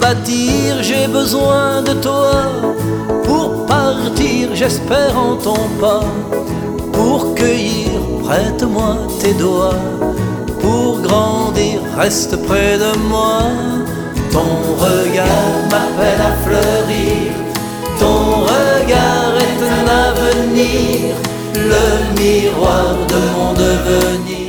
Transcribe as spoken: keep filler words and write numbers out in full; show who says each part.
Speaker 1: bâtir, j'ai besoin de toi. Pour partir, j'espère en ton pas. Pour cueillir, prête-moi tes doigts. Pour grandir, reste près de moi. Ton regard m'appelle à fleurir. Ton regard est un avenir, le miroir de mon devenir.